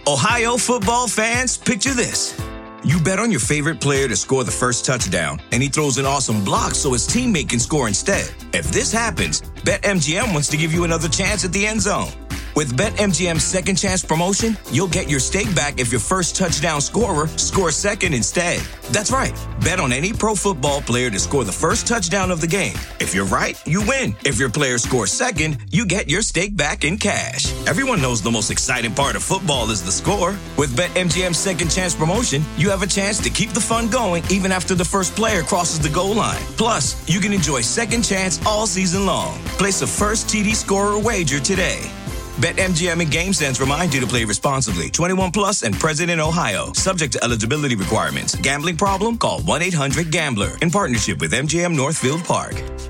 Ohio football fans, picture this. You bet on your favorite player to score the first touchdown, and he throws an awesome block so his teammate can score instead. If this happens, BetMGM wants to give you another chance at the end zone. With BetMGM's second chance promotion, you'll get your stake back if your first touchdown scorer scores second instead. That's right. Bet on any pro football player to score the first touchdown of the game. If you're right, you win. If your player scores second, you get your stake back in cash. Everyone knows the most exciting part of football is the score. With BetMGM's second chance promotion, you have a chance to keep the fun going even after the first player crosses the goal line. Plus, you can enjoy second chance all season long. Place a first TD scorer wager today. BetMGM and GameSense remind you to play responsibly. 21 plus and present in Ohio. Subject to eligibility requirements. Gambling problem? Call 1-800-GAMBLER. In partnership with MGM Northfield Park.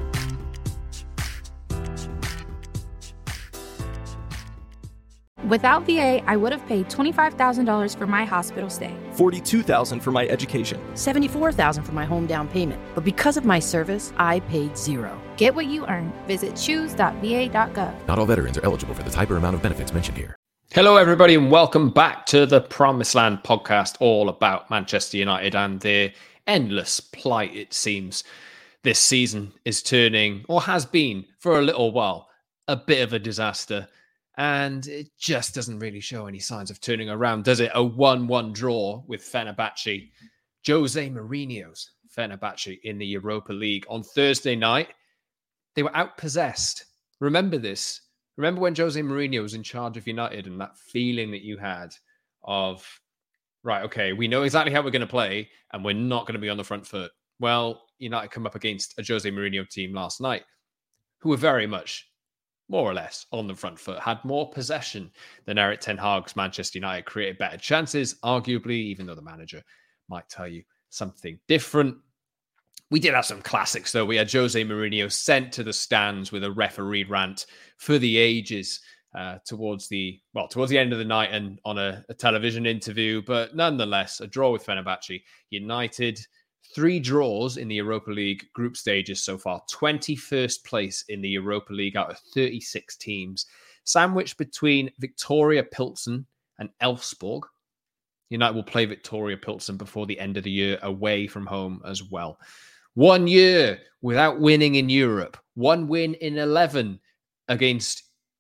Without VA, I would have paid $25,000 for my hospital stay. $42,000 for my education. $74,000 for my home down payment. But because of my service, I paid zero. Get what you earn. Visit choose.va.gov. Not all veterans are eligible for the type or amount of benefits mentioned here. Hello, everybody, and welcome back to the Promised Land podcast, all about Manchester United and their endless plight, it seems. This season is turning, or has been for a little while, a bit of a disaster. And it just doesn't really show any signs of turning around, does it? A 1-1 draw with Fenerbahce, Jose Mourinho's Fenerbahce in the Europa League. On Thursday night, they were outpossessed. Remember this. Remember when Jose Mourinho was in charge of United and that feeling that you had of, right, okay, we know exactly how we're going to play and we're not going to be on the front foot. Well, United come up against a Jose Mourinho team last night who were very much more or less on the front foot, had more possession than Erik ten Hag's Manchester United, created better chances, arguably, even though the manager might tell you something different. We did have some classics, though. We had Jose Mourinho sent to the stands with a referee rant for the ages towards the end of the night and on a television interview. But nonetheless, a draw with Fenerbahce. United, 3 draws in the Europa League group stages so far. 21st place in the Europa League out of 36 teams. Sandwiched between Victoria Pilsen and Elfsborg. United will play Victoria Pilsen before the end of the year away from home as well. 1 year without winning in Europe. 1 win in 11 against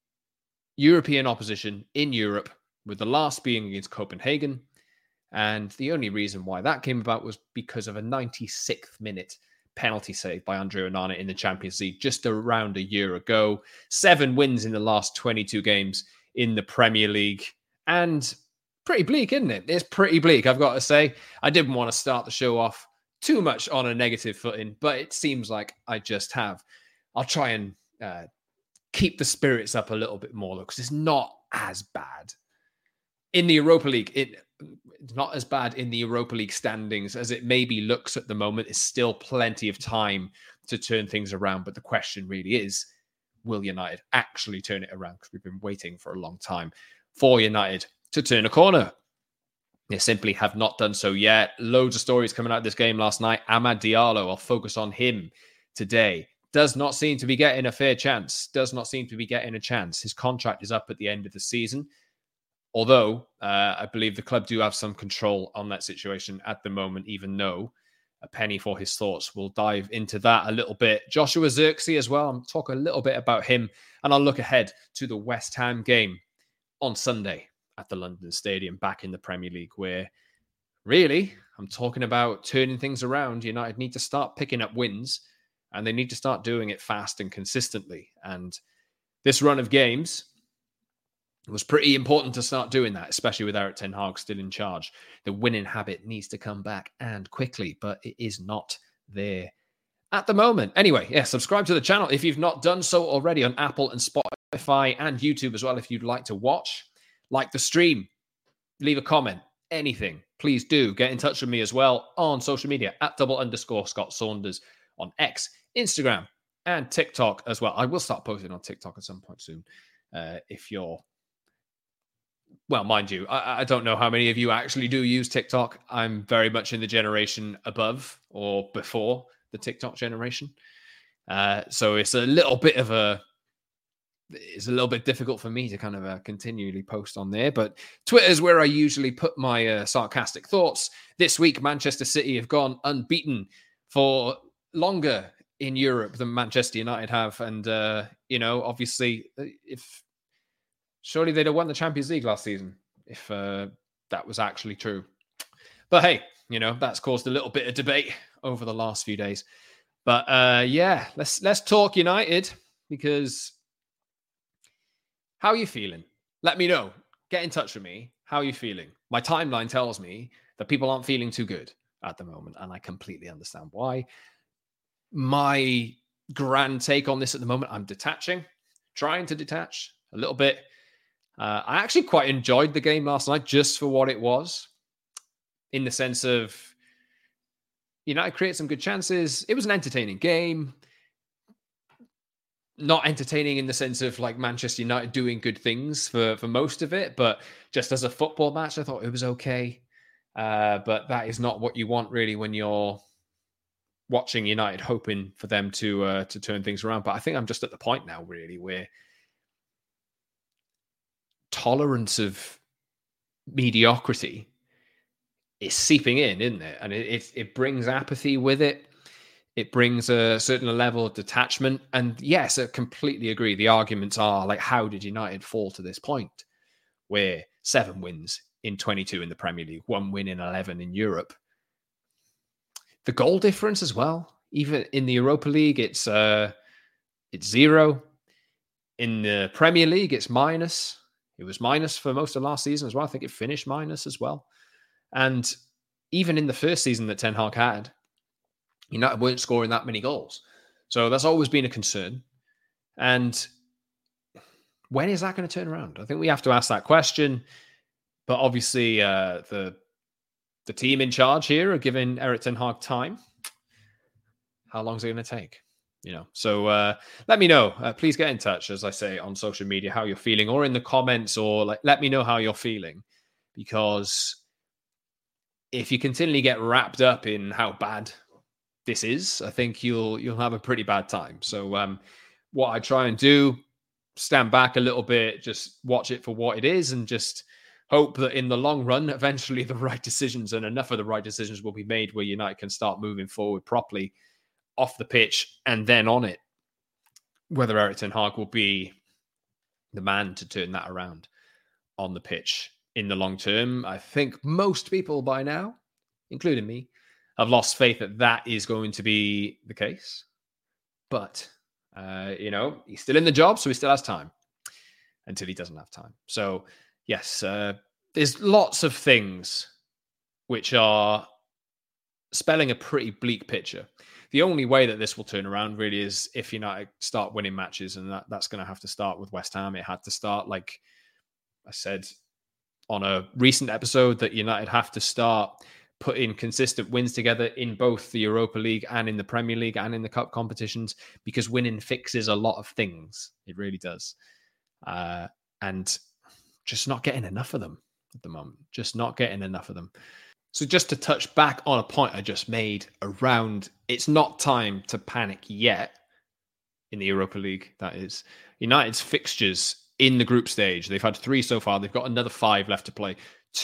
European opposition in Europe, with the last being against Copenhagen. And the only reason why that came about was because of a 96th minute penalty save by Andre Onana in the Champions League just around a year ago. 7 wins in the last 22 games in the Premier League. And pretty bleak, isn't it? It's pretty bleak, I've got to say. I didn't want to start the show off too much on a negative footing, but it seems like I just have. I'll try and keep the spirits up a little bit more, though, because it's not as bad. In the Europa League, it's not as bad in the Europa League standings as it maybe looks at the moment. It's still plenty of time to turn things around. But the question really is, will United actually turn it around? Because we've been waiting for a long time for United to turn a corner. They simply have not done so yet. Loads of stories coming out of this game last night. Amad Diallo, I'll focus on him today. Does not seem to be getting a fair chance. Does not seem to be getting a chance. His contract is up at the end of the season. Although, I believe the club do have some control on that situation at the moment, even though a penny for his thoughts. We'll dive into that a little bit. Joshua Zirkzee as well. I'll talk a little bit about him, and I'll look ahead to the West Ham game on Sunday at the London Stadium, back in the Premier League, where really, I'm talking about turning things around. United need to start picking up wins, and they need to start doing it fast and consistently. And this run of games, it was pretty important to start doing that, especially with Erik ten Hag still in charge. The winning habit needs to come back, and quickly, but it is not there at the moment. Anyway, yeah, subscribe to the channel if you've not done so already on Apple and Spotify and YouTube as well if you'd like to watch. Like the stream, leave a comment, anything. Please do get in touch with me as well on social media at _Scott Saunders on X, Instagram, and TikTok as well. I will start posting on TikTok at some point soon if you're... Well, mind you, I don't know how many of you actually do use TikTok. I'm very much in the generation above or before the TikTok generation. So it's a little bit of a it's a little bit difficult for me to kind of continually post on there. But Twitter is where I usually put my sarcastic thoughts. This week, Manchester City have gone unbeaten for longer in Europe than Manchester United have. And, obviously, surely they'd have won the Champions League last season if that was actually true. But hey, that's caused a little bit of debate over the last few days. But let's talk United, because how are you feeling? Let me know. Get in touch with me. How are you feeling? My timeline tells me that people aren't feeling too good at the moment, and I completely understand why. My grand take on this at the moment, I'm trying to detach a little bit. I actually quite enjoyed the game last night just for what it was, in the sense of United created some good chances. It was an entertaining game. Not entertaining in the sense of like Manchester United doing good things for most of it, but just as a football match, I thought it was okay. But that is not what you want really when you're watching United, hoping for them to turn things around. But I think I'm just at the point now really where tolerance of mediocrity is seeping in, isn't it? And it brings apathy with it. It brings a certain level of detachment. And yes, I completely agree. The arguments are like, how did United fall to this point where 7 wins in 22 in the Premier League, 1 win in 11 in Europe? The goal difference as well. Even in the Europa League, it's 0. In the Premier League, it's minus. It was minus for most of last season as well. I think it finished minus as well. And even in the first season that Ten Hag had, United weren't scoring that many goals. So that's always been a concern. And when is that going to turn around? I think we have to ask that question. But obviously, the team in charge here are giving Erik ten Hag time. How long is it going to take? So let me know. Please get in touch, as I say, on social media, how you're feeling, or in the comments, or let me know how you're feeling. Because if you continually get wrapped up in how bad this is, I think you'll have a pretty bad time. So what I try and do, stand back a little bit, just watch it for what it is, and just hope that in the long run, eventually the right decisions, and enough of the right decisions, will be made where United can start moving forward properly off the pitch and then on it. Whether Erik ten Hag will be the man to turn that around on the pitch in the long term, I think most people by now, including me, have lost faith that is going to be the case. But, he's still in the job, so he still has time until he doesn't have time. So, yes, there's lots of things which are spelling a pretty bleak picture. The only way that this will turn around really is if United start winning matches, and that's going to have to start with West Ham. It had to start, like I said on a recent episode, that United have to start putting consistent wins together in both the Europa League and in the Premier League and in the cup competitions, because winning fixes a lot of things. It really does. And just not getting enough of them at the moment. Just not getting enough of them. So just to touch back on a point I just made around, it's not time to panic yet in the Europa League, that is. United's fixtures in the group stage, they've had 3 so far. They've got another 5 left to play.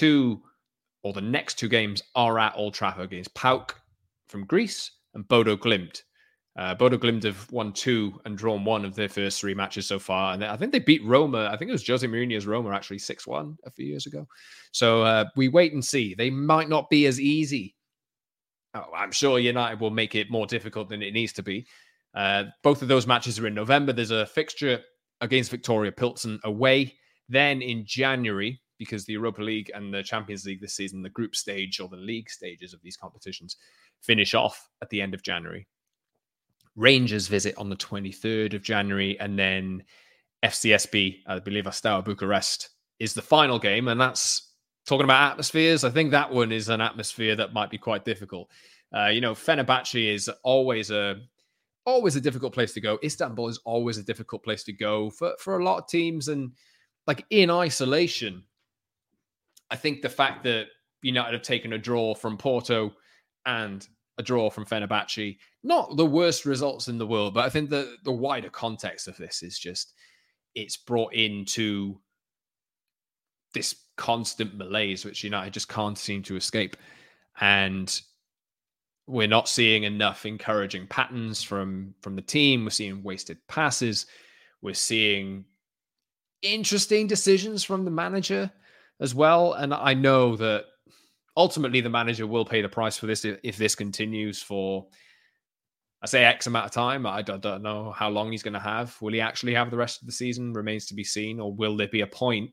The next 2 games are at Old Trafford against PAOK from Greece and Bodo Glimt. Bodo Glimt have won 2 and drawn 1 of their first 3 matches so far. And I think they beat Roma. I think it was Jose Mourinho's Roma actually 6-1 a few years ago. So we wait and see. They might not be as easy. I'm sure United will make it more difficult than it needs to be. Both of those matches are in November. There's a fixture against Victoria Pilsen away. Then in January, because the Europa League and the Champions League this season, the group stage or the league stages of these competitions, finish off at the end of January. Rangers visit on the 23rd of January, and then FCSB, I believe Steaua Bucharest, is the final game. And that's talking about atmospheres. I think that one is an atmosphere that might be quite difficult. Fenerbahce is always a difficult place to go. Istanbul is always a difficult place to go for a lot of teams. And like in isolation, I think the fact that United have taken a draw from Porto and a draw from Fenerbahce, not the worst results in the world, but I think the wider context of this is just, it's brought into this constant malaise, which United just can't seem to escape. And we're not seeing enough encouraging patterns from the team. We're seeing wasted passes. We're seeing interesting decisions from the manager as well. And I know that ultimately the manager will pay the price for this if this continues for, I say, X amount of time. I don't know how long he's going to have. Will he actually have the rest of the season? Remains to be seen. Or will there be a point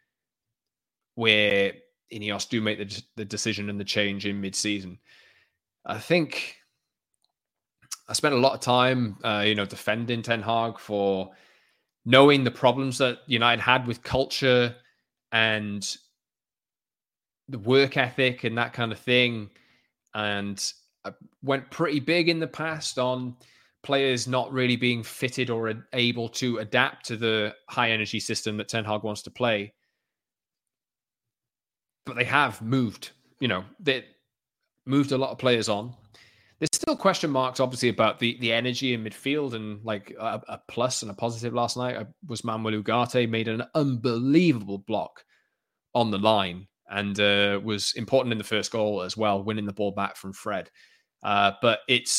where Ineos do make the decision and the change in mid-season? I think I spent a lot of time, defending Ten Hag for knowing the problems that United had with culture and the work ethic and that kind of thing. And I went pretty big in the past on players not really being fitted or able to adapt to the high energy system that Ten Hag wants to play. But they have moved, they moved a lot of players on. There's still question marks, obviously, about the energy in midfield, and like a plus and a positive last night was Manuel Ugarte made an unbelievable block on the line and was important in the first goal as well, winning the ball back from Fred. But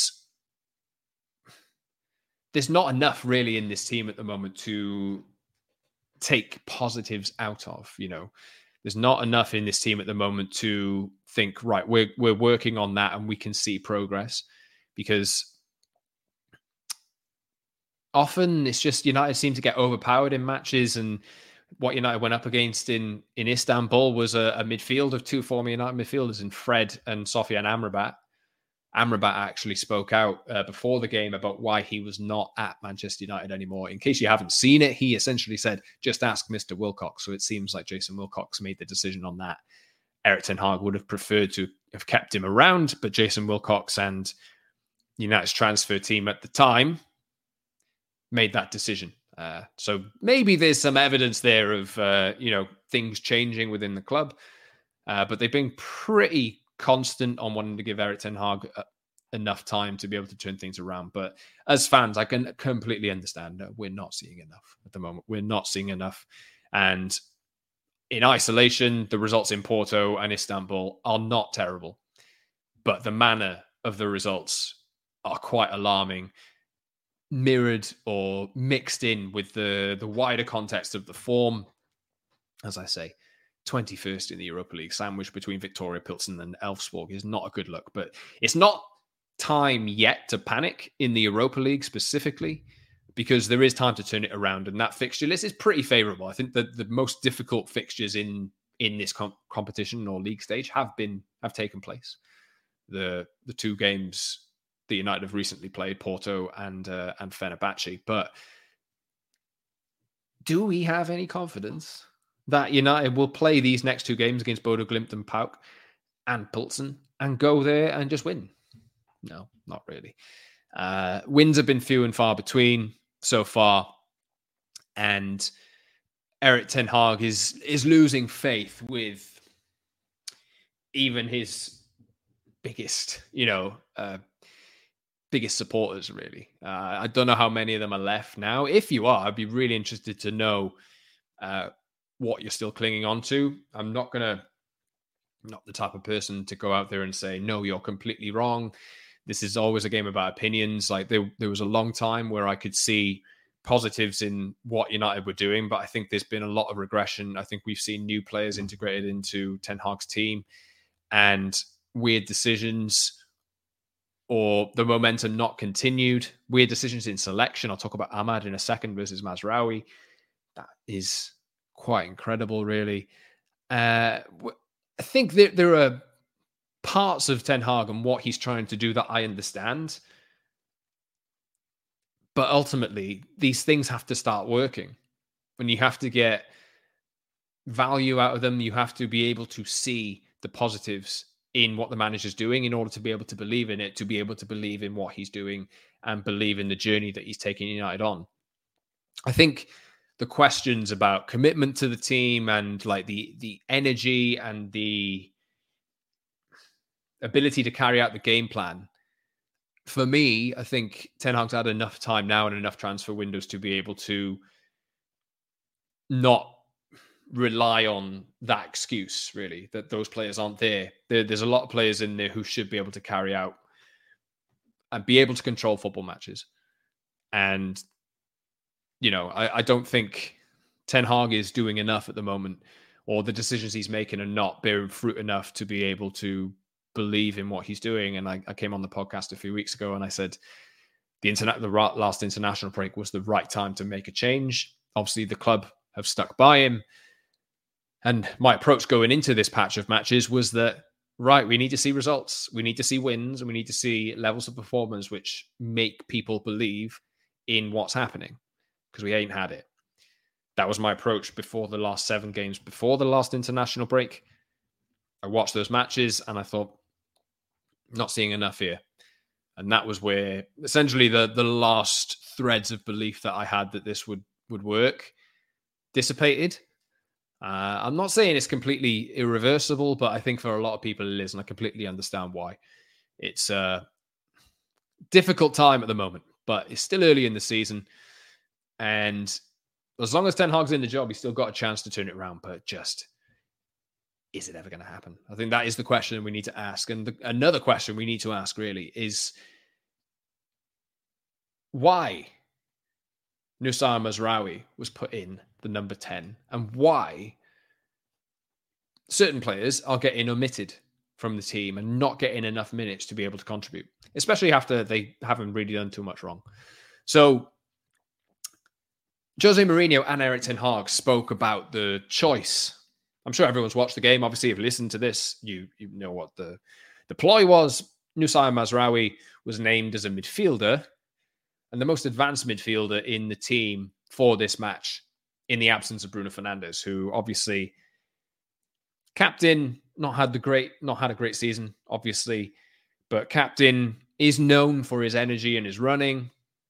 there's not enough really in this team at the moment to take positives out of, There's not enough in this team at the moment to think, right, we're working on that and we can see progress, because often it's just United seem to get overpowered in matches. And what United went up against in Istanbul was a midfield of two former United midfielders in Fred and Sofian Amrabat. Amrabat actually spoke out before the game about why he was not at Manchester United anymore. In case you haven't seen it, he essentially said, just ask Mr. Wilcox. So it seems like Jason Wilcox made the decision on that. Erik ten Hag would have preferred to have kept him around, but Jason Wilcox and United's transfer team at the time made that decision. So maybe there's some evidence there of, things changing within the club. But they've been pretty constant on wanting to give Erik ten Hag enough time to be able to turn things around. But as fans, I can completely understand that we're not seeing enough at the moment. We're not seeing enough. And in isolation, the results in Porto and Istanbul are not terrible. But the manner of the results are quite alarming, mirrored or mixed in with the wider context of the form. As I say, 21st in the Europa League, sandwiched between Victoria Pilsen and Elfsborg, is not a good look. But it's not time yet to panic in the Europa League specifically, because there is time to turn it around. And that fixture list is pretty favourable. I think that the most difficult fixtures in this competition or league stage have taken place. The two games that United have recently played, Porto and Fenerbahce. But do we have any confidence that United will play these next two games against Bodo Glimt and PAOK and Pilsen and go there and just win? No, not really. Wins have been few and far between so far. And Erik ten Hag is losing faith with even his biggest, biggest supporters, really. I don't know how many of them are left now. If you are, I'd be really interested to know what you're still clinging on to. I'm not the type of person to go out there and say, no, you're completely wrong. This is always a game about opinions. Like there was a long time where I could see positives in what United were doing, but I think there's been a lot of regression. I think we've seen new players integrated into Ten Hag's team, and weird decisions or the momentum not continued. Weird decisions in selection. I'll talk about Ahmad in a second versus Mazraoui. That is quite incredible, really. I think there are parts of Ten Hag and what he's trying to do that I understand. But ultimately, these things have to start working. When you have to get value out of them, you have to be able to see the positives in what the manager's doing in order to be able to believe in it, to be able to believe in what he's doing and believe in the journey that he's taking United on. I think the questions about commitment to the team and like the energy and the ability to carry out the game plan, for me, I think Ten Hag's had enough time now and enough transfer windows to be able to not rely on that excuse, really, that those players aren't there. There's a lot of players in there who should be able to carry out and be able to control football matches. And, I don't think Ten Hag is doing enough at the moment, or the decisions he's making are not bearing fruit enough to be able to believe in what he's doing. And I came on the podcast a few weeks ago and I said the last international break was the right time to make a change. Obviously, the club have stuck by him. And my approach going into this patch of matches was that, right, we need to see results. We need to see wins, and we need to see levels of performance which make people believe in what's happening, because we ain't had it. That was my approach before the last 7 games, before the last international break. I watched those matches and I thought, not seeing enough here. And that was where essentially the last threads of belief that I had that this would work dissipated. I'm not saying it's completely irreversible, but I think for a lot of people it is, and I completely understand why. It's a difficult time at the moment, but it's still early in the season. And as long as Ten Hag's in the job, he's still got a chance to turn it around, but just, is it ever going to happen? I think that is the question we need to ask. And another question we need to ask really is, why Noussair Mazraoui was put in the number 10, and why certain players are getting omitted from the team and not getting enough minutes to be able to contribute, especially after they haven't really done too much wrong. So Jose Mourinho and Erik ten Hag spoke about the choice. I'm sure everyone's watched the game. Obviously, if you listen to this, you know what the ploy was. Noussair Mazraoui was named as a midfielder and the most advanced midfielder in the team for this match, in the absence of Bruno Fernandes, who obviously captain, not had a great season, obviously, but captain is known for his energy and his running.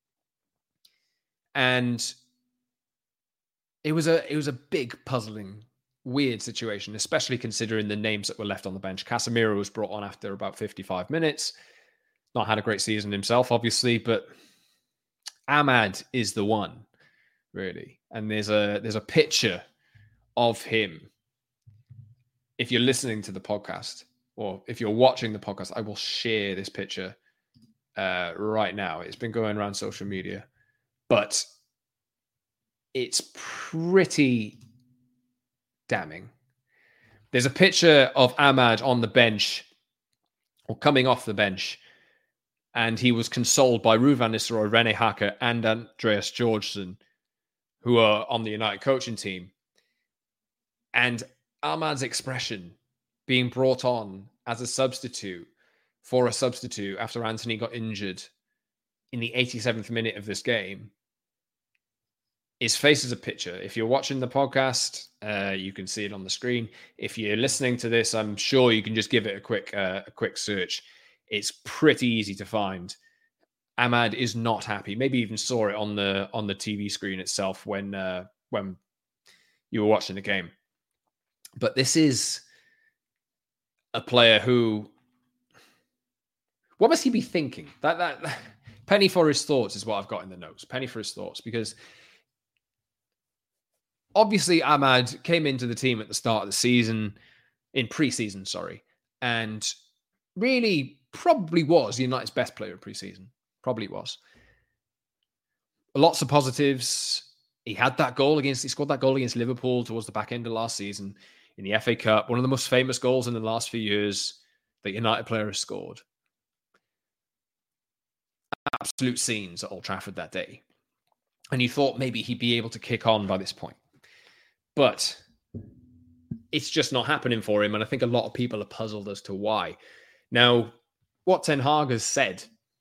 And it was a big, puzzling, weird situation, especially considering the names that were left on the bench. Casemiro was brought on after about 55 minutes. Not had a great season himself, obviously, but Amad is the one, really. And there's a picture of him. If you're listening to the podcast, or if you're watching the podcast, I will share this picture right now. It's been going around social media, but it's pretty damning. There's a picture of Amad on the bench, or coming off the bench, and he was consoled by Ruud van Nistelrooy, René Hacker, and Andreas Georgsson, who are on the United coaching team. And Ahmad's expression being brought on as a substitute for a substitute after Antony got injured in the 87th minute of this game, his face is a picture. If you're watching the podcast, you can see it on the screen. If you're listening to this, I'm sure you can just give it a quick search. It's pretty easy to find. Amad is not happy. Maybe even saw it on the TV screen itself when you were watching the game. But this is a player who, what must he be thinking? That penny for his thoughts is what I've got in the notes. Penny for his thoughts, because obviously Amad came into the team at the start of the season, in pre-season, and really probably was United's best player in pre-season. Probably was. Lots of positives. He scored that goal against Liverpool towards the back end of last season in the FA Cup. One of the most famous goals in the last few years that United player has scored. Absolute scenes at Old Trafford that day. And you thought maybe he'd be able to kick on by this point. But it's just not happening for him. And I think a lot of people are puzzled as to why. Now, what Ten Hag has said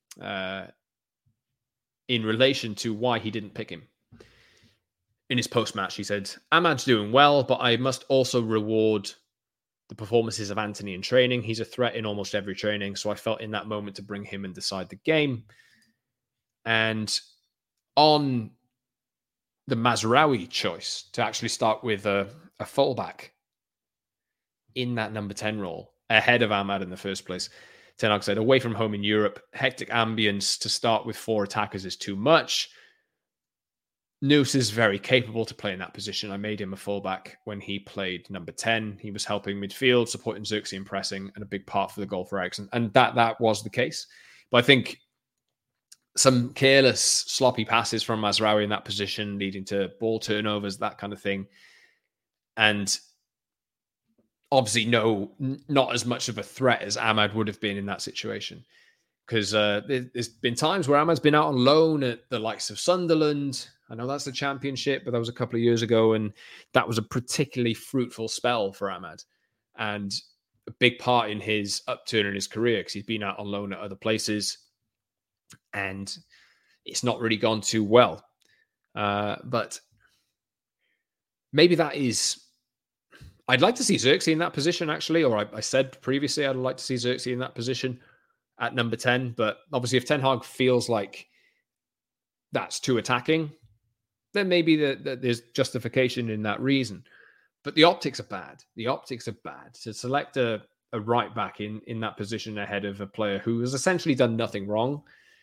in relation to why he didn't pick him. In his post-match, he said, Amad's doing well, but I must also reward the performances of Antony in training. He's a threat in almost every training, so I felt in that moment to bring him and decide the game. And on the Mazraoui choice to actually start with a fullback in that number 10 role ahead of Amad in the first place, Ten Hag said, away from home in Europe, hectic ambience to start with 4 attackers is too much. Noose is very capable to play in that position. I made him a fullback when he played number 10. He was helping midfield, supporting Xerxes and pressing, and a big part for the goal for Eriksen. And that was the case. But I think some careless, sloppy passes from Mazraoui in that position, leading to ball turnovers, that kind of thing. And obviously, not as much of a threat as Amad would have been in that situation. Because there's been times where Amad's been out on loan at the likes of Sunderland. I know that's the Championship, but that was a couple of years ago, and that was a particularly fruitful spell for Amad. And a big part in his upturn in his career, because he's been out on loan at other places, and it's not really gone too well. But maybe that is... I'd like to see Xerxes in that position, actually, or I said previously I'd like to see Xerxes in that position at number 10. But obviously, if Ten Hag feels like that's too attacking, then maybe there's justification in that reason. But the optics are bad. The optics are bad. To select a right back in that position ahead of a player who has essentially done nothing wrong,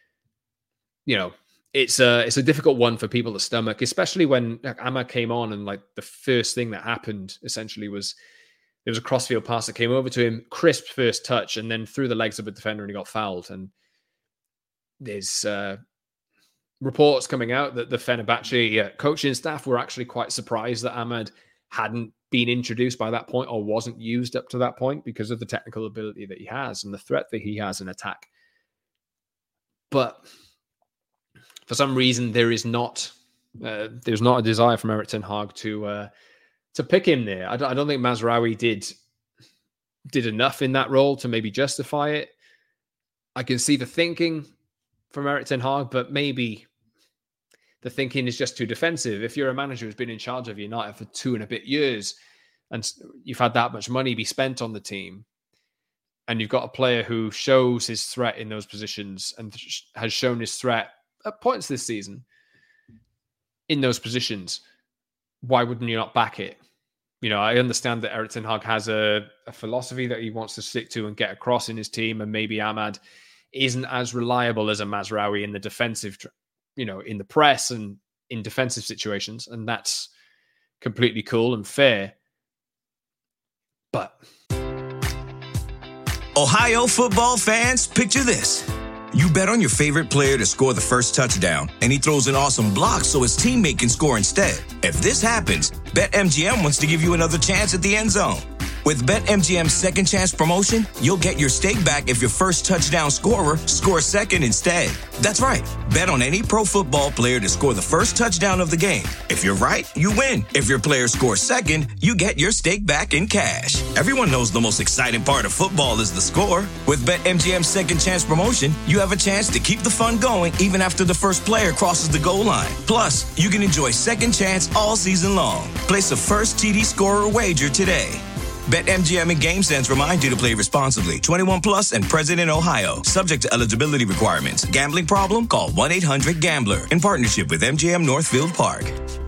it's a difficult one for people to stomach, especially when Amad came on and the first thing that happened essentially was there was a crossfield pass that came over to him, crisp first touch, and then through the legs of a defender and he got fouled. And there's reports coming out that the Fenerbahce coaching staff were actually quite surprised that Amad hadn't been introduced by that point or wasn't used up to that point because of the technical ability that he has and the threat that he has in attack. But for some reason, there's not a desire from Erik ten Hag to pick him there. I don't think Mazraoui did enough in that role to maybe justify it. I can see the thinking from Erik ten Hag, but maybe the thinking is just too defensive. If you're a manager who's been in charge of United for 2 and a bit years, and you've had that much money be spent on the team, and you've got a player who shows his threat in those positions and has shown his threat at points this season in those positions, why wouldn't you not back it? I understand that Erik ten Hag has a philosophy that he wants to stick to and get across in his team, and maybe Amad isn't as reliable as a Mazraoui in the defensive, in the press and in defensive situations, and that's completely cool and fair. But Ohio football fans, picture this. You bet on your favorite player to score the first touchdown, and he throws an awesome block so his teammate can score instead. If this happens, BetMGM wants to give you another chance at the end zone. With BetMGM's second chance promotion, you'll get your stake back if your first touchdown scorer scores second instead. That's right. Bet on any pro football player to score the first touchdown of the game. If you're right, you win. If your player scores second, you get your stake back in cash. Everyone knows the most exciting part of football is the score. With BetMGM's second chance promotion, you have a chance to keep the fun going even after the first player crosses the goal line. Plus, you can enjoy second chance all season long. Place a first TD scorer wager today. BetMGM and GameSense remind you to play responsibly. 21 plus and present in Ohio. Subject to eligibility requirements. Gambling problem? Call 1-800-GAMBLER. In partnership with MGM Northfield Park.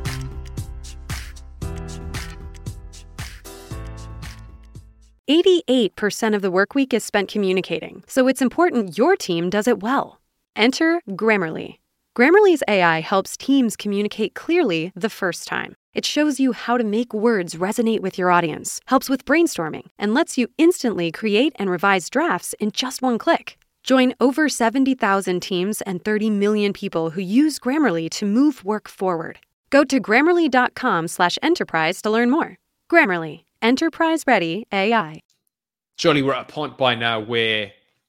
%8 of the workweek is spent communicating, so it's important your team does it well. Enter Grammarly. Grammarly's AI helps teams communicate clearly the first time. It shows you how to make words resonate with your audience, helps with brainstorming, and lets you instantly create and revise drafts in just one click. Join over 70,000 teams and 30 million people who use Grammarly to move work forward. Go to Grammarly.com/enterprise to learn more. Grammarly, enterprise-ready AI. Surely we're at a point by now where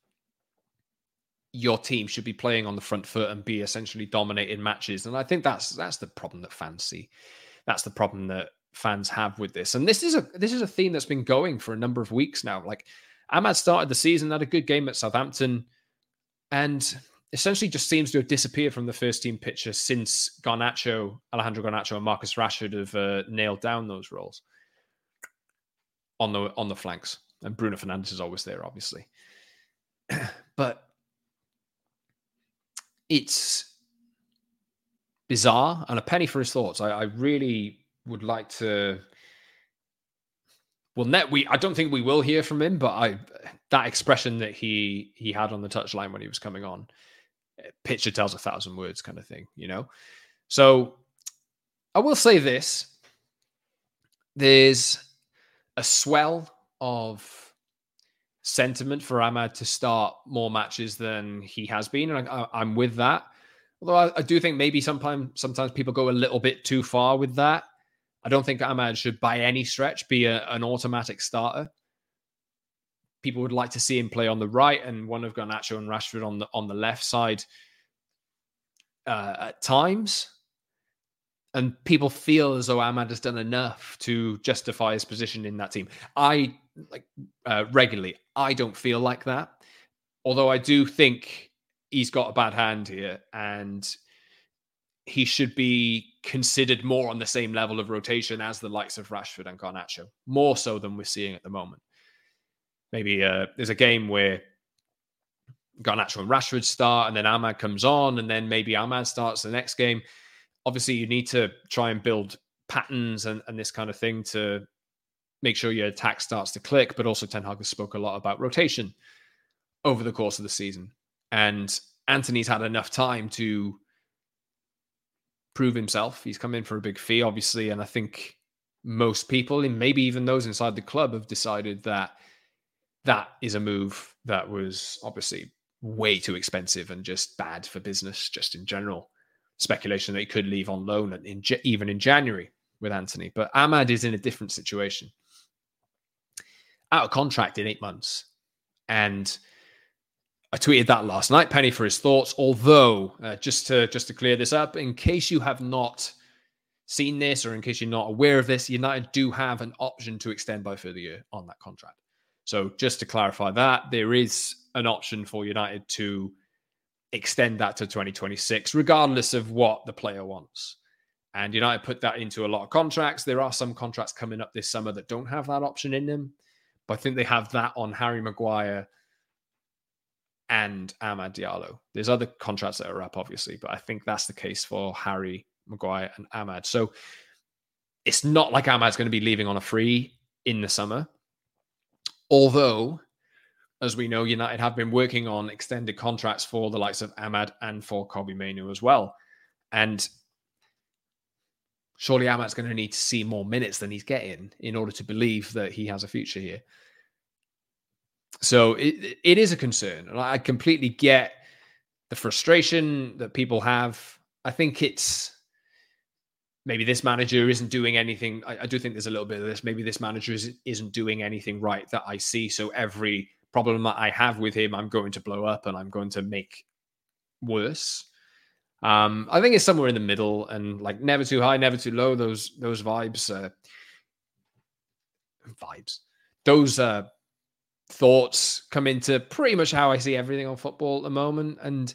your team should be playing on the front foot and be essentially dominating matches. And I think that's the problem that fans see. That's the problem that fans have with this. And this is a theme that's been going for a number of weeks now. Amad started the season, had a good game at Southampton, and essentially just seems to have disappeared from the first team picture since Alejandro Garnacho and Marcus Rashford have nailed down those roles on the flanks. And Bruno Fernandes is always there, obviously. But it's bizarre, and a penny for his thoughts. I really would like to. Well, I don't think we will hear from him, but that expression that he had on the touchline when he was coming on, picture tells 1,000 words, kind of thing, So I will say this. There's a swell of sentiment for Amad to start more matches than he has been. And I'm with that. Although I do think maybe sometimes people go a little bit too far with that. I don't think Amad should by any stretch be an automatic starter. People would like to see him play on the right and one of Garnacho and Rashford on the left side at times. And people feel as though Amad has done enough to justify his position in that team. Regularly, I don't feel like that. Although I do think he's got a bad hand here and he should be considered more on the same level of rotation as the likes of Rashford and Garnacho, more so than we're seeing at the moment. Maybe there's a game where Garnacho and Rashford start and then Amad comes on and then maybe Amad starts the next game. Obviously, you need to try and build patterns and this kind of thing to make sure your attack starts to click, but also Ten Hag has spoke a lot about rotation over the course of the season. And Antony's had enough time to prove himself. He's come in for a big fee, obviously, and I think most people, and maybe even those inside the club, have decided that that is a move that was obviously way too expensive and just bad for business, just in general. Speculation that he could leave on loan even in January with Antony. But Amad is in a different situation. Out of contract in 8 months. And I tweeted that last night. Penny for his thoughts. Although, just to clear this up, in case you have not seen this or in case you're not aware of this, United do have an option to extend by a further year on that contract. So just to clarify that, there is an option for United to extend that to 2026, regardless of what the player wants. And United put that into a lot of contracts. There are some contracts coming up this summer that don't have that option in them, but I think they have that on Harry Maguire and Amad Diallo. There's other contracts that are up, obviously, but I think that's the case for Harry Maguire and Amad. So it's not like Amad's going to be leaving on a free in the summer. Although, as we know, United have been working on extended contracts for the likes of Amad and for Kobbie Mainoo as well. And surely Amad's going to need to see more minutes than he's getting in order to believe that he has a future here. So it is a concern. And I completely get the frustration that people have. I think it's maybe this manager isn't doing anything. I do think there's a little bit of this. Maybe this manager isn't doing anything right that I see. So every problem that I have with him, I'm going to blow up and I'm going to make worse. I think it's somewhere in the middle and like never too high, never too low. Those vibes, those thoughts come into pretty much how I see everything on football at the moment. And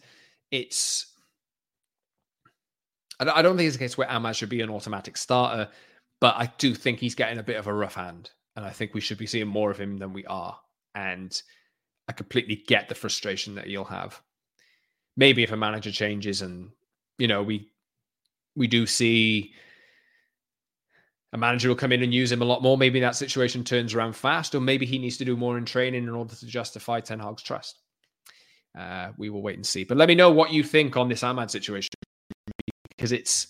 I don't think it's a case where Amad should be an automatic starter, but I do think he's getting a bit of a rough hand. And I think we should be seeing more of him than we are. And I completely get the frustration that he'll have. Maybe if a manager changes and, you know, we do see a manager will come in and use him a lot more, maybe that situation turns around fast, or maybe he needs to do more in training in order to justify Ten Hag's trust. We will wait and see. But let me know what you think on this Amad situation, because it's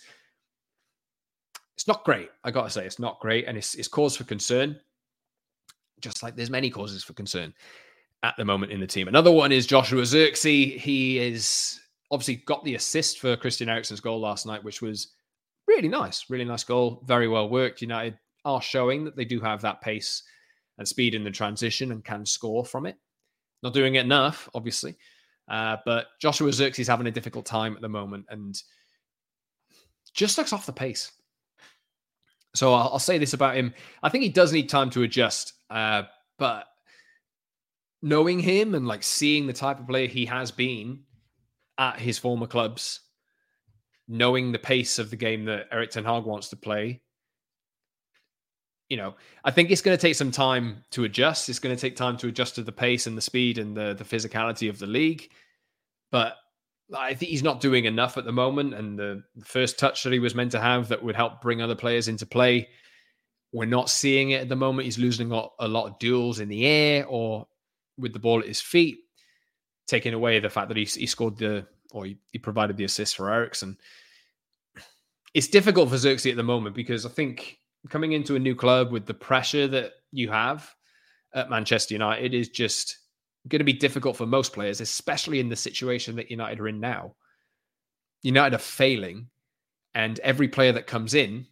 not great. I got to say, it's not great. And it's cause for concern, just like there's many causes for concern at the moment in the team. Another one is Joshua Zirkzee. He is obviously got the assist for Christian Eriksen's goal last night, which was really nice goal. Very well worked. United are showing that they do have that pace and speed in the transition and can score from it. Not doing it enough, obviously. But Joshua Zirkzee's having a difficult time at the moment and just looks off the pace. So I'll say this about him. I think he does need time to adjust. But knowing him and like seeing the type of player he has been at his former clubs, knowing the pace of the game that Erik ten Hag wants to play, you know, I think it's going to take some time to adjust. It's going to take time to adjust to the pace and the speed and the physicality of the league. But I think he's not doing enough at the moment. And the first touch that he was meant to have that would help bring other players into play, we're not seeing it at the moment. He's losing a lot of duels in the air or with the ball at his feet, taking away the fact that he scored he provided the assist for Eriksen. it's difficult for Xerxes at the moment because I think coming into a new club with the pressure that you have at Manchester United is just going to be difficult for most players, especially in the situation that United are in now. United are failing, and every player that comes in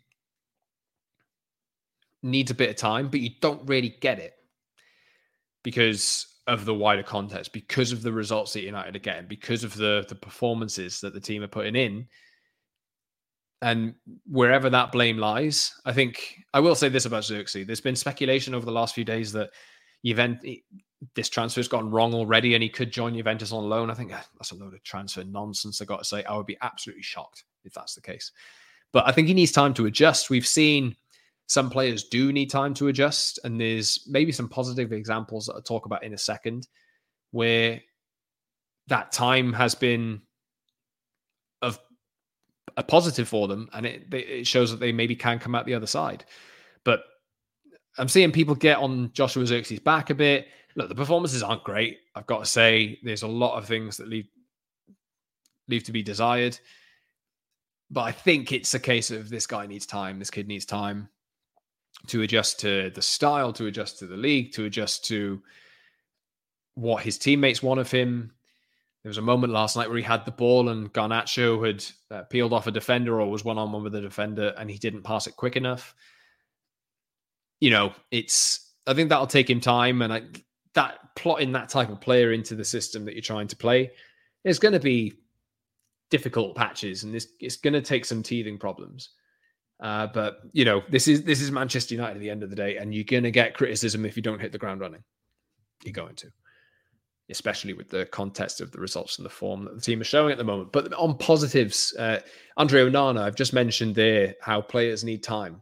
needs a bit of time, but you don't really get it because of the wider context, because of the results that United are getting, because of the performances that the team are putting in. And wherever that blame lies, I think I will say this about Xerxes. There's been speculation over the last few days that this transfer's gone wrong already and he could join Juventus on loan. I think that's a load of transfer nonsense, I got to say. I would be absolutely shocked if that's the case. But I think he needs time to adjust. We've seen some players do need time to adjust, and there's maybe some positive examples that I'll talk about in a second where that time has been of a positive for them, and it shows that they maybe can come out the other side. But I'm seeing people get on Joshua Xerxes' back a bit. Look, the performances aren't great. I've got to say, there's a lot of things that leave to be desired. But I think it's a case of this guy needs time. This kid needs time to adjust to the style, to adjust to the league, to adjust to what his teammates want of him. There was a moment last night where he had the ball and Garnacho had peeled off a defender or was one-on-one with a defender and he didn't pass it quick enough. You know, I think that'll take him time, and that plotting that type of player into the system that you're trying to play is going to be difficult patches, and it's going to take some teething problems. But you know, this is Manchester United at the end of the day, and you're going to get criticism if you don't hit the ground running. You're going to, especially with the context of the results and the form that the team is showing at the moment. But on positives, Andre Onana, I've just mentioned there how players need time.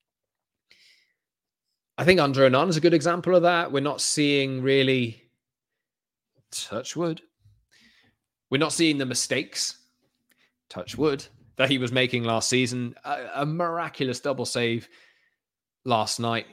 I think Andre Onana is a good example of that. We're not seeing really, touch wood, we're not seeing the mistakes, touch wood, that he was making last season. A miraculous double save last night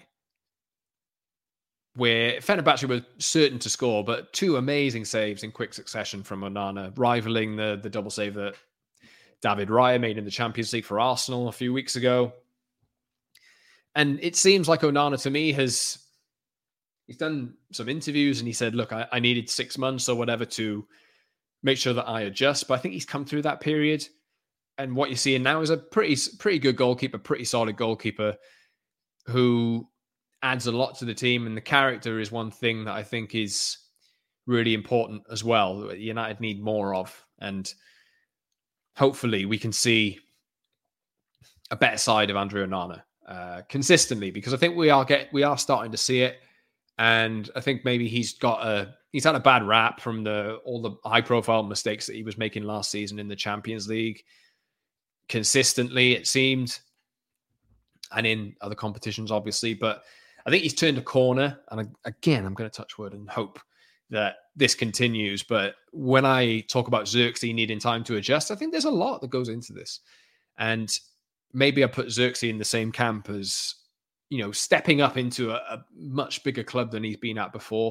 where Fenerbahce were certain to score, but two amazing saves in quick succession from Onana, rivaling the double save that David Raya made in the Champions League for Arsenal a few weeks ago. And it seems like Onana, to me, he's done some interviews and he said, look, I needed 6 months or whatever to make sure that I adjust. But I think he's come through that period. And what you're seeing now is a pretty good goalkeeper, pretty solid goalkeeper who adds a lot to the team. And the character is one thing that I think is really important as well, that United need more of. And hopefully we can see a better side of Andre Onana consistently, because I think we are starting to see it. And I think maybe he's had a bad rap from all the high profile mistakes that he was making last season in the Champions League consistently, it seemed, and in other competitions, obviously. But I think he's turned a corner. And again, I'm going to touch wood and hope that this continues. But when I talk about Xerxes needing time to adjust, I think there's a lot that goes into this. And maybe I put Xerxes in the same camp as, you know, stepping up into a much bigger club than he's been at before.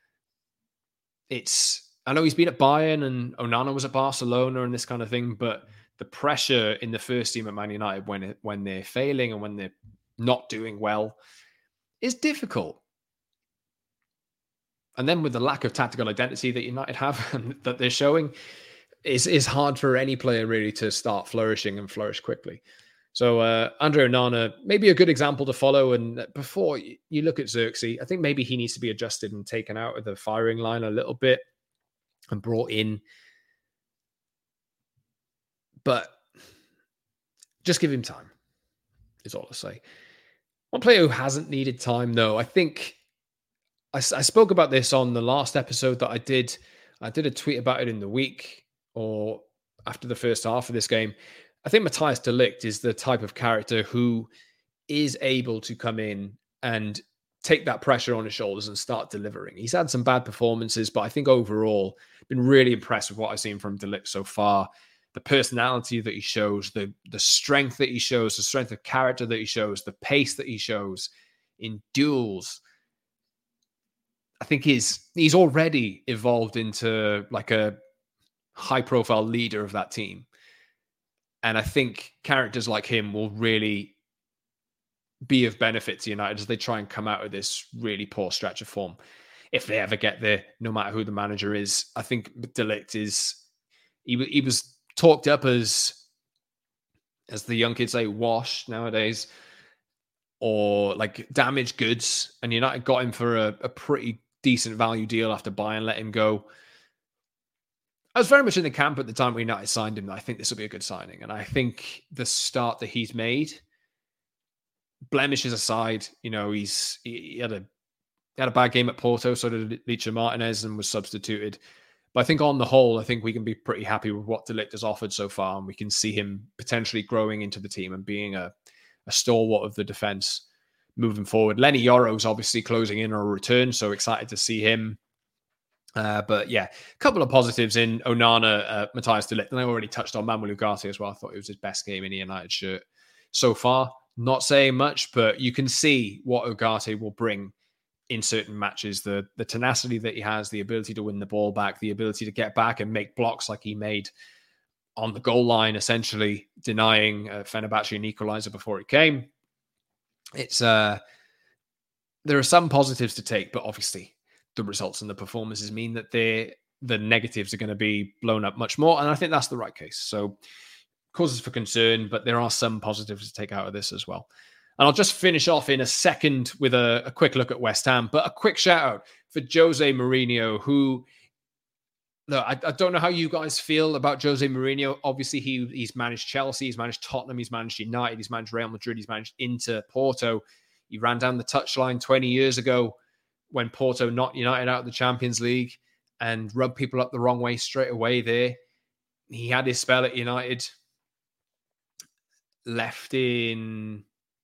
I know he's been at Bayern and Onana was at Barcelona and this kind of thing, but the pressure in the first team at Man United when they're failing and when they're not doing well is difficult. And then with the lack of tactical identity that United have and that they're showing, is hard for any player really to start flourishing and flourish quickly. So Andre Onana, maybe a good example to follow. And before you look at Xerxes, I think maybe he needs to be adjusted and taken out of the firing line a little bit and brought in. But just give him time, is all I say. One player who hasn't needed time, though, I think I spoke about this on the last episode that I did. I did a tweet about it in the week or after the first half of this game. I think Matthijs de Ligt is the type of character who is able to come in and take that pressure on his shoulders and start delivering. He's had some bad performances, but I think overall, been really impressed with what I've seen from de Ligt so far. The personality that he shows, the strength that he shows, the strength of character that he shows, the pace that he shows in duels. I think he's already evolved into like a high-profile leader of that team. And I think characters like him will really be of benefit to United as they try and come out of this really poor stretch of form. If they ever get there, no matter who the manager is, I think De Ligt he was talked up as the young kids say, washed nowadays, or like damaged goods. And United got him for a pretty decent value deal after Bayern let him go. I was very much in the camp at the time when United signed him. I think this will be a good signing. And I think the start that he's made, blemishes aside, you know, he had a bad game at Porto, so did Licha Martinez, and was substituted. But I think on the whole, I think we can be pretty happy with what De Ligt has offered so far. And we can see him potentially growing into the team and being a stalwart of the defense moving forward. Lenny Yoro's obviously closing in on a return, so excited to see him. But yeah, a couple of positives in Onana, Matthias De Ligt, and I already touched on Manuel Ugarte as well. I thought it was his best game in a United shirt so far. Not saying much, but you can see what Ugarte will bring in certain matches. The tenacity that he has, the ability to win the ball back, the ability to get back and make blocks like he made on the goal line, essentially denying Fenerbahce an equalizer before it came. It's there are some positives to take, but obviously the results and the performances mean that the negatives are going to be blown up much more. And I think that's the right case. So causes for concern, but there are some positives to take out of this as well. And I'll just finish off in a second with a quick look at West Ham, but a quick shout out for Jose Mourinho, who, look, I don't know how you guys feel about Jose Mourinho. Obviously, he's managed Chelsea, he's managed Tottenham, he's managed United, he's managed Real Madrid, he's managed Inter, Porto. He ran down the touchline 20 years ago when Porto knocked United out of the Champions League and rubbed people up the wrong way straight away there. He had his spell at United, left in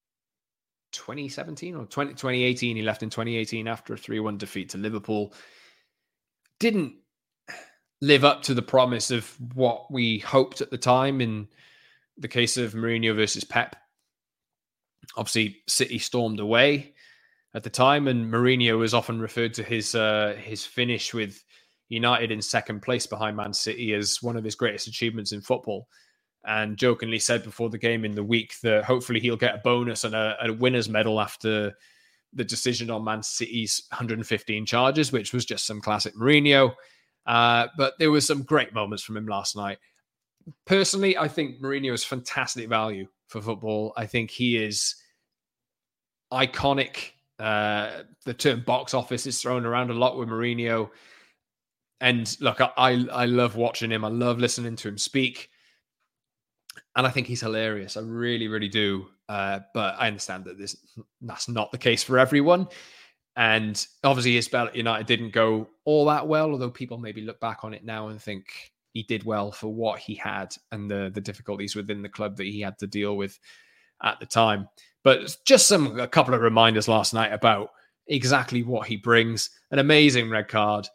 2017 or 2018. He left in 2018 after a 3-1 defeat to Liverpool. Didn't live up to the promise of what we hoped at the time in the case of Mourinho versus Pep. Obviously, City stormed away at the time, and Mourinho was often referred to his finish with United in second place behind Man City as one of his greatest achievements in football. And jokingly said before the game in the week that hopefully he'll get a bonus and a winner's medal after the decision on Man City's 115 charges, which was just some classic Mourinho. But there were some great moments from him last night. Personally, I think Mourinho is fantastic value for football. I think he is iconic. The term box office is thrown around a lot with Mourinho. And look, I love watching him. I love listening to him speak. And I think he's hilarious. I really, really do. But I understand that that's not the case for everyone. And obviously his spell at United didn't go all that well, although people maybe look back on it now and think he did well for what he had and the difficulties within the club that he had to deal with at the time. But just a couple of reminders last night about exactly what he brings. An amazing red card.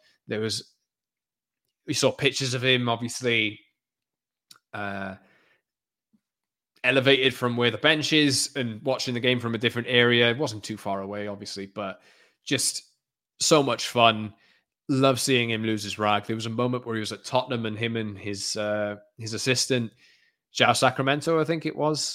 We saw pictures of him, obviously, elevated from where the bench is and watching the game from a different area. It wasn't too far away, obviously, but just so much fun. Love seeing him lose his rag. There was a moment where he was at Tottenham and him and his assistant, João Sacramento, I think it was,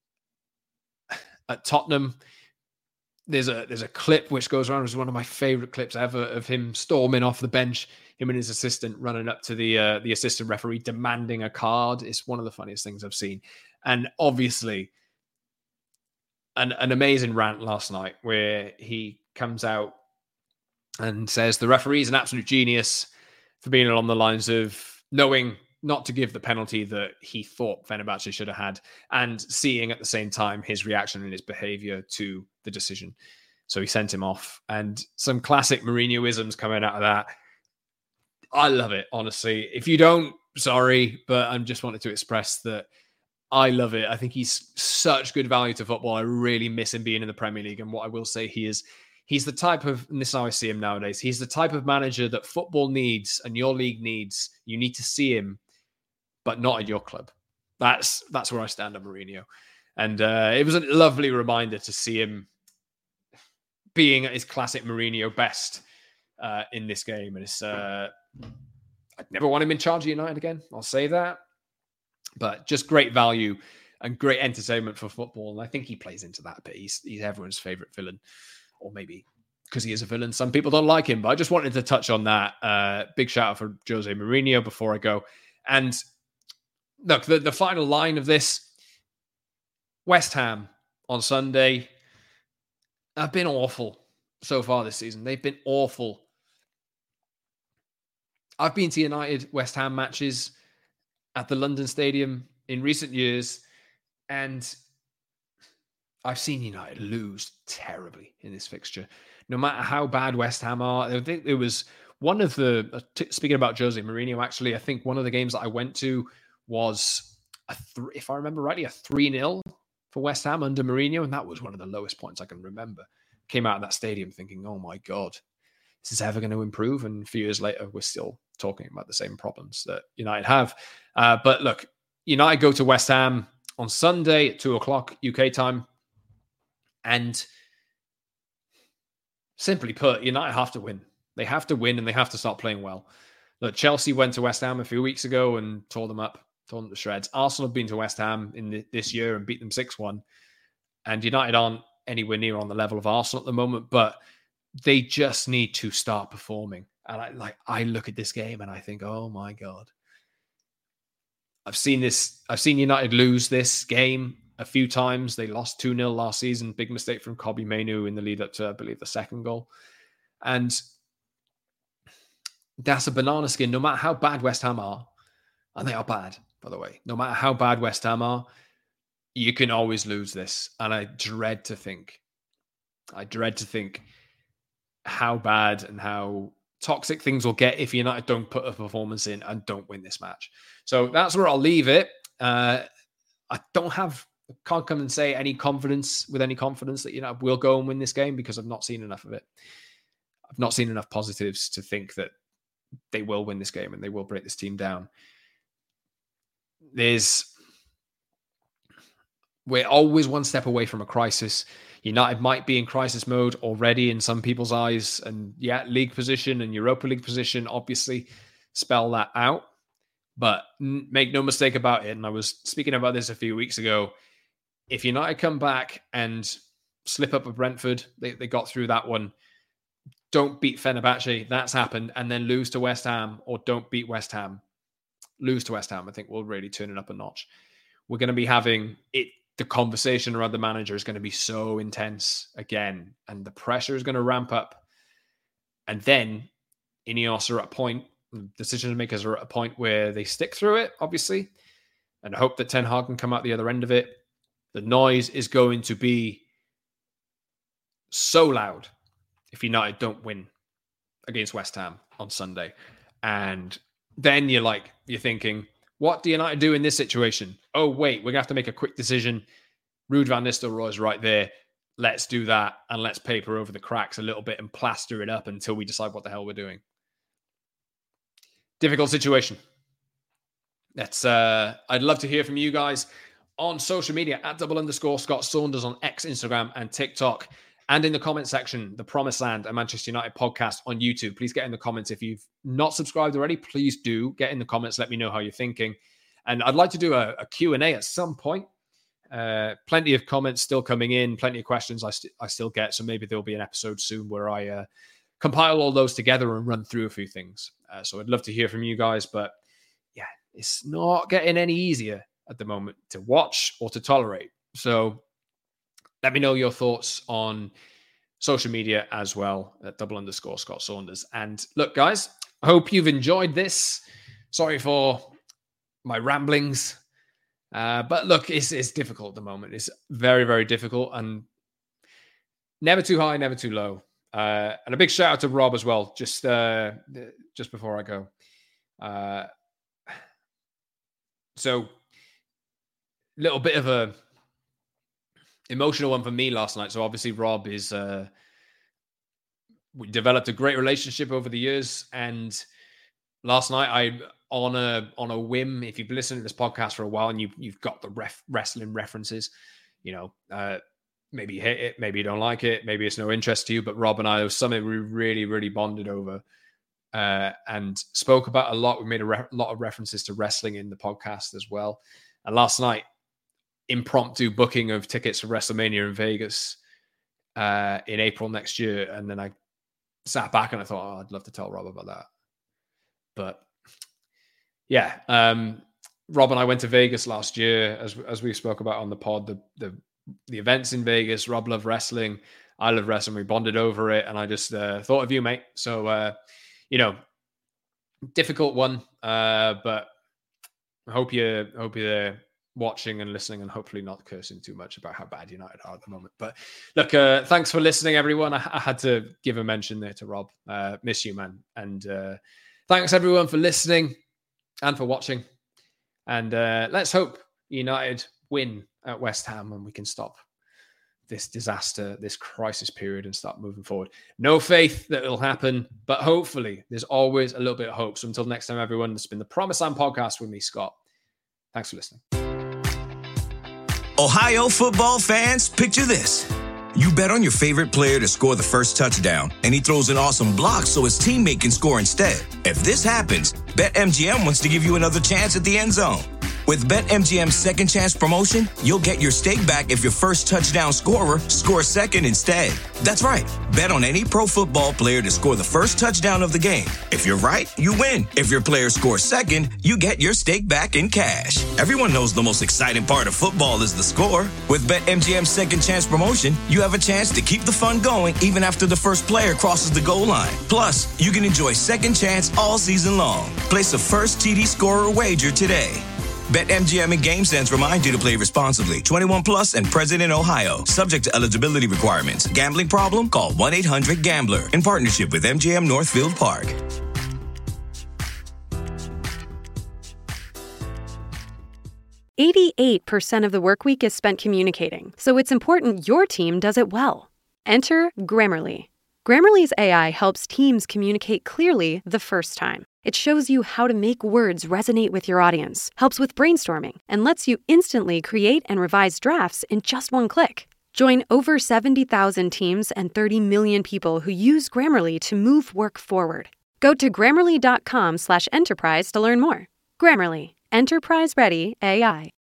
at Tottenham. There's a clip which goes around. It was one of my favorite clips ever of him storming off the bench, him and his assistant running up to the assistant referee demanding a card. It's one of the funniest things I've seen. And obviously an amazing rant last night where he comes out and says the referee is an absolute genius for being along the lines of knowing not to give the penalty that he thought Fenerbahce should have had and seeing at the same time his reaction and his behavior to the decision. So he sent him off, and some classic Mourinho-isms coming out of that. I love it, honestly. If you don't, sorry, but I just wanted to express that I love it. I think he's such good value to football. I really miss him being in the Premier League. And what I will say, he's the type of, and this is how I see him nowadays, he's the type of manager that football needs and your league needs. You need to see him, but not at your club. That's where I stand on Mourinho. And it was a lovely reminder to see him being at his classic Mourinho best in this game. And it's I'd never want him in charge of United again. I'll say that. But just great value and great entertainment for football. And I think he plays into that bit. He's everyone's favorite villain, or maybe because he is a villain, some people don't like him. But I just wanted to touch on that. Big shout out for Jose Mourinho before I go. And look, the final line of this, West Ham on Sunday have been awful so far this season. They've been awful. I've been to United West Ham matches at the London Stadium in recent years, and I've seen United lose terribly in this fixture. No matter how bad West Ham are, I think it was one of the, speaking about Jose Mourinho, actually, I think one of the games that I went to was, if I remember rightly, a 3-0 for West Ham under Mourinho, and that was one of the lowest points I can remember. Came out of that stadium thinking, oh my God, is this ever going to improve? And a few years later, we're still talking about the same problems that United have. But look, United go to West Ham on Sunday at 2:00 UK time. And simply put, United have to win. They have to win and they have to start playing well. Look, Chelsea went to West Ham a few weeks ago and tore them to shreds. Arsenal have been to West Ham in this year and beat them 6-1. And United aren't anywhere near on the level of Arsenal at the moment, but they just need to start performing. And I look at this game and I think, oh my God. I've seen United lose this game a few times. They lost 2-0 last season. Big mistake from Kobbie Mainoo in the lead up to, I believe, the second goal. And that's a banana skin, no matter how bad West Ham are. And they are bad, by the way. No matter how bad West Ham are, you can always lose this. And I dread to think how bad and how toxic things will get if United don't put a performance in and don't win this match. So that's where I'll leave it. I can't come and say any confidence that United will go and win this game because I've not seen enough of it. I've not seen enough positives to think that they will win this game and they will break this team down. We're always one step away from a crisis. United might be in crisis mode already in some people's eyes. And yeah, league position and Europa League position obviously spell that out. But make no mistake about it, and I was speaking about this a few weeks ago, if United come back and slip up with Brentford, they got through that one, don't beat Fenerbahce, that's happened, and then lose to West Ham, or don't beat West Ham, lose to West Ham, I think we'll really turn it up a notch. We're going to be having it. The conversation around the manager is going to be so intense again, and the pressure is going to ramp up. And then Ineos are at a point, decision makers are at a point where they stick through it, obviously, and hope that Ten Hag can come out the other end of it. The noise is going to be so loud if United don't win against West Ham on Sunday. And then you're thinking, what do United do in this situation? Oh, wait, we're going to have to make a quick decision. Ruud van Nistelrooy's right there. Let's do that and let's paper over the cracks a little bit and plaster it up until we decide what the hell we're doing. Difficult situation. I'd love to hear from you guys on social media at @_Scott Saunders on X, Instagram, and TikTok. And in the comment section, the Promised Land, a Manchester United podcast on YouTube. Please get in the comments. If you've not subscribed already, please do get in the comments. Let me know how you're thinking. And I'd like to do a Q&A at some point. Plenty of comments still coming in, plenty of questions I still get. So maybe there'll be an episode soon where I compile all those together and run through a few things. So I'd love to hear from you guys. But yeah, it's not getting any easier at the moment to watch or to tolerate. So let me know your thoughts on social media as well at @_Scott Saunders. And look, guys, I hope you've enjoyed this. Sorry for my ramblings. But look, it's difficult at the moment. It's very, very difficult and never too high, never too low. And a big shout out to Rob as well, just before I go. So a little bit of a emotional one for me last night. So obviously Rob is, we developed a great relationship over the years. And last night on a whim, if you've listened to this podcast for a while and you've got the wrestling references, maybe you hate it, maybe you don't like it, maybe it's no interest to you, but Rob and I, it was something we really, really bonded over and spoke about a lot. We made a lot of references to wrestling in the podcast as well. And last night, impromptu booking of tickets for WrestleMania in Vegas in April next year. And then I sat back and I thought, I'd love to tell Rob about that. But yeah, Rob and I went to Vegas last year, as we spoke about on the pod, the events in Vegas. Rob loved wrestling. I love wrestling. We bonded over it. And I just thought of you, mate. So, difficult one. But I hope you're watching and listening and hopefully not cursing too much about how bad United are at the moment. But look, thanks for listening, everyone. I had to give a mention there to Rob. Miss you, man. And thanks, everyone, for listening and for watching. And let's hope United win at West Ham and we can stop this disaster, this crisis period, and start moving forward. No faith that it'll happen, but hopefully there's always a little bit of hope. So until next time, everyone, this has been the Promised Land Podcast with me, Scott. Thanks for listening. Ohio football fans, picture this. You bet on your favorite player to score the first touchdown, and he throws an awesome block so his teammate can score instead. If this happens, BetMGM wants to give you another chance at the end zone. With BetMGM's second chance promotion, you'll get your stake back if your first touchdown scorer scores second instead. That's right. Bet on any pro football player to score the first touchdown of the game. If you're right, you win. If your player scores second, you get your stake back in cash. Everyone knows the most exciting part of football is the score. With BetMGM's second chance promotion, you have a chance to keep the fun going even after the first player crosses the goal line. Plus, you can enjoy second chance all season long. Place a first TD scorer wager today. BetMGM and GameSense remind you to play responsibly. 21 plus and present in Ohio. Subject to eligibility requirements. Gambling problem? Call 1-800-GAMBLER. In partnership with MGM Northfield Park. %88 of the work week is spent communicating, so it's important your team does it well. Enter Grammarly. Grammarly's AI helps teams communicate clearly the first time. It shows you how to make words resonate with your audience, helps with brainstorming, and lets you instantly create and revise drafts in just one click. Join over 70,000 teams and 30 million people who use Grammarly to move work forward. Go to Grammarly.com/enterprise to learn more. Grammarly. Enterprise-ready AI.